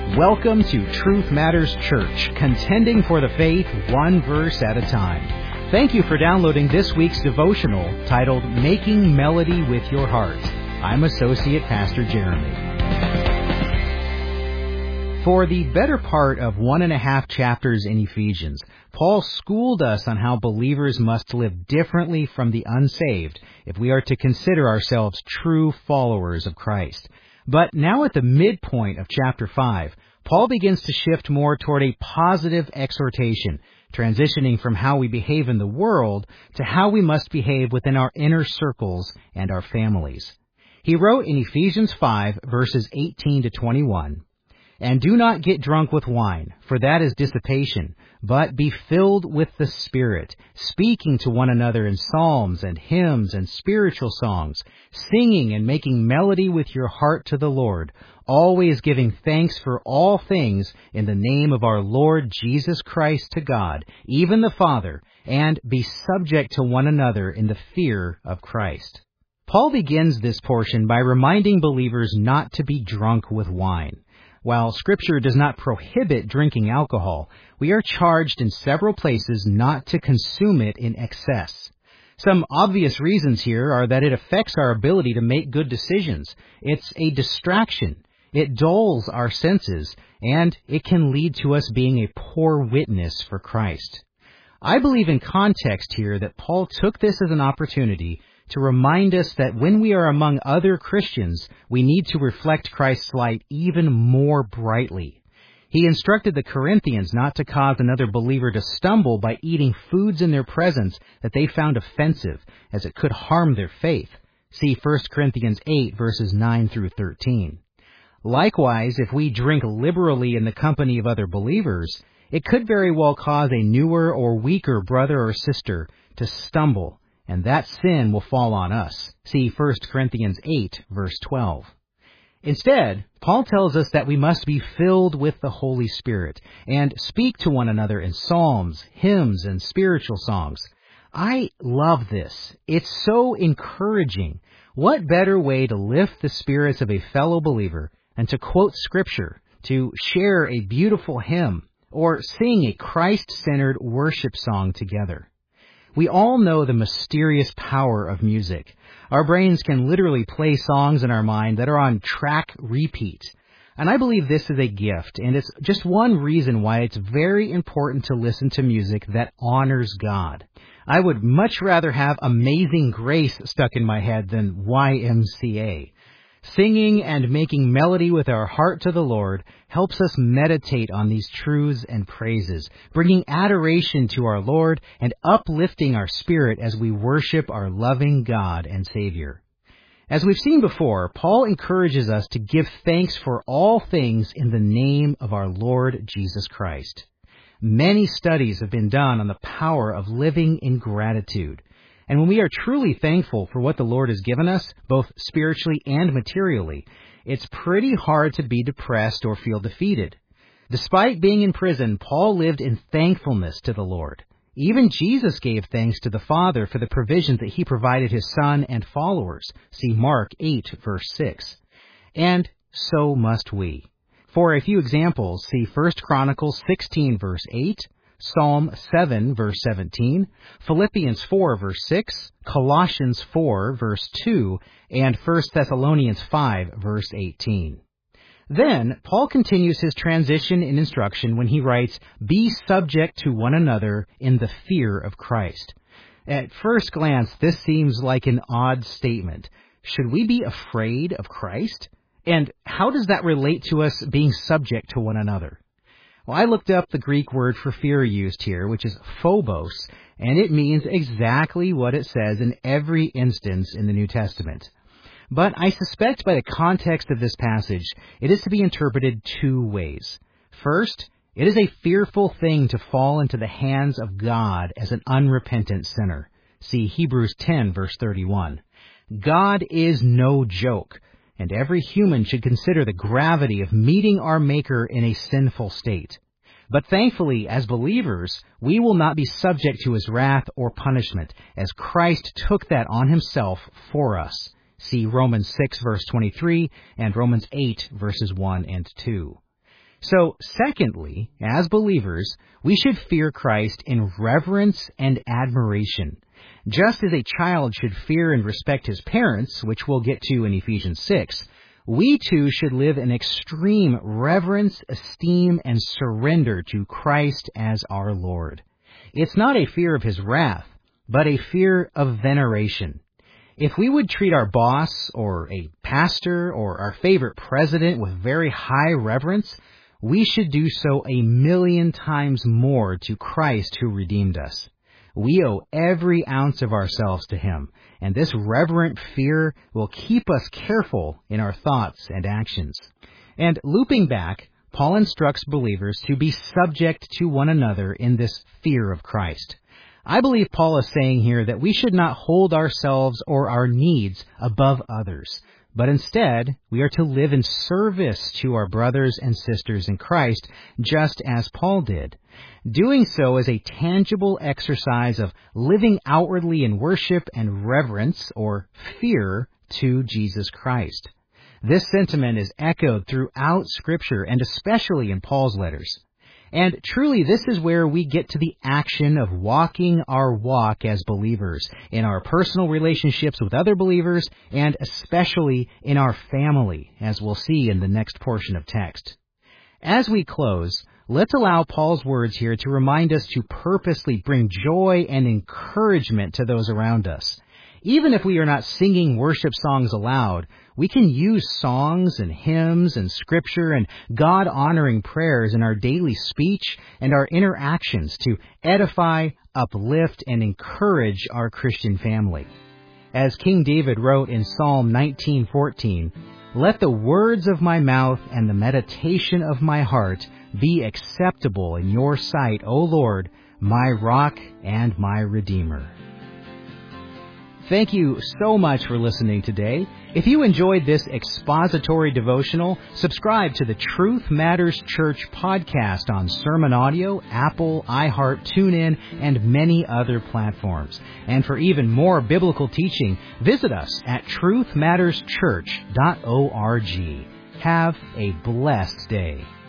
Welcome to Truth Matters Church, contending for the faith one verse at a time. Thank you for downloading this week's devotional titled Making Melody with Your Heart. I'm Associate Pastor Jeremy. For the better part of 1.5 chapters in Ephesians, Paul schooled us on how believers must live differently from the unsaved if we are to consider ourselves true followers of Christ. But now at the midpoint of chapter 5, Paul begins to shift more toward a positive exhortation, transitioning from how we behave in the world to how we must behave within our inner circles and our families. He wrote in Ephesians 5, verses 18 to 21, "And do not get drunk with wine, for that is dissipation, but be filled with the Spirit, speaking to one another in psalms and hymns and spiritual songs, singing and making melody with your heart to the Lord, always giving thanks for all things in the name of our Lord Jesus Christ to God, even the Father, and be subject to one another in the fear of Christ." Paul begins this portion by reminding believers not to be drunk with wine. While Scripture does not prohibit drinking alcohol, we are charged in several places not to consume it in excess. Some obvious reasons here are that it affects our ability to make good decisions. It's a distraction. It dulls our senses, and it can lead to us being a poor witness for Christ. I believe in context here that Paul took this as an opportunity to remind us that when we are among other Christians, we need to reflect Christ's light even more brightly. He instructed the Corinthians not to cause another believer to stumble by eating foods in their presence that they found offensive, as it could harm their faith. See 1 Corinthians 8, verses 9 through 13. Likewise, if we drink liberally in the company of other believers, it could very well cause a newer or weaker brother or sister to stumble, and that sin will fall on us. See 1 Corinthians 8, verse 12. Instead, Paul tells us that we must be filled with the Holy Spirit and speak to one another in psalms, hymns, and spiritual songs. I love this. It's so encouraging. What better way to lift the spirits of a fellow believer than to quote Scripture, to share a beautiful hymn, or sing a Christ-centered worship song together? We all know the mysterious power of music. Our brains can literally play songs in our mind that are on track repeat. And I believe this is a gift, and it's just one reason why it's very important to listen to music that honors God. I would much rather have Amazing Grace stuck in my head than YMCA. Singing and making melody with our heart to the Lord helps us meditate on these truths and praises, bringing adoration to our Lord and uplifting our spirit as we worship our loving God and Savior. As we've seen before, Paul encourages us to give thanks for all things in the name of our Lord Jesus Christ. Many studies have been done on the power of living in gratitude. And when we are truly thankful for what the Lord has given us, both spiritually and materially, it's pretty hard to be depressed or feel defeated. Despite being in prison, Paul lived in thankfulness to the Lord. Even Jesus gave thanks to the Father for the provisions that he provided his Son and followers. See Mark 8, verse 6. And so must we. For a few examples, see 1 Chronicles 16, verse 8, Psalm 7, verse 17, Philippians 4, verse 6, Colossians 4, verse 2, and 1 Thessalonians 5, verse 18. Then, Paul continues his transition in instruction when he writes, "Be subject to one another in the fear of Christ." At first glance, this seems like an odd statement. Should we be afraid of Christ? And how does that relate to us being subject to one another? Well, I looked up the Greek word for fear used here, which is phobos, and it means exactly what it says in every instance in the New Testament. But I suspect by the context of this passage, it is to be interpreted two ways. First, it is a fearful thing to fall into the hands of God as an unrepentant sinner. See Hebrews 10, verse 31. God is no joke, and every human should consider the gravity of meeting our Maker in a sinful state. But thankfully, as believers, we will not be subject to his wrath or punishment, as Christ took that on himself for us. See Romans 6, verse 23, and Romans 8, verses 1 and 2. So, secondly, as believers, we should fear Christ in reverence and admiration. Just as a child should fear and respect his parents, which we'll get to in Ephesians 6, we too should live in extreme reverence, esteem, and surrender to Christ as our Lord. It's not a fear of his wrath, but a fear of veneration. If we would treat our boss or a pastor or our favorite president with very high reverence, we should do so 1,000,000 times more to Christ who redeemed us. We owe every ounce of ourselves to him, and this reverent fear will keep us careful in our thoughts and actions. And looping back, Paul instructs believers to be subject to one another in this fear of Christ. I believe Paul is saying here that we should not hold ourselves or our needs above others, but instead we are to live in service to our brothers and sisters in Christ, just as Paul did. Doing so is a tangible exercise of living outwardly in worship and reverence or fear to Jesus Christ. This sentiment is echoed throughout Scripture and especially in Paul's letters. And truly, this is where we get to the action of walking our walk as believers in our personal relationships with other believers and especially in our family, as we'll see in the next portion of text. As we close, let's allow Paul's words here to remind us to purposely bring joy and encouragement to those around us. Even if we are not singing worship songs aloud, we can use songs and hymns and scripture and God-honoring prayers in our daily speech and our interactions to edify, uplift, and encourage our Christian family. As King David wrote in Psalm 19:14, "Let the words of my mouth and the meditation of my heart be acceptable in your sight, O Lord, my rock and my redeemer." Thank you so much for listening today. If you enjoyed this expository devotional, subscribe to the Truth Matters Church podcast on Sermon Audio, Apple, iHeart, TuneIn, and many other platforms. And for even more biblical teaching, visit us at truthmatterschurch.org. Have a blessed day.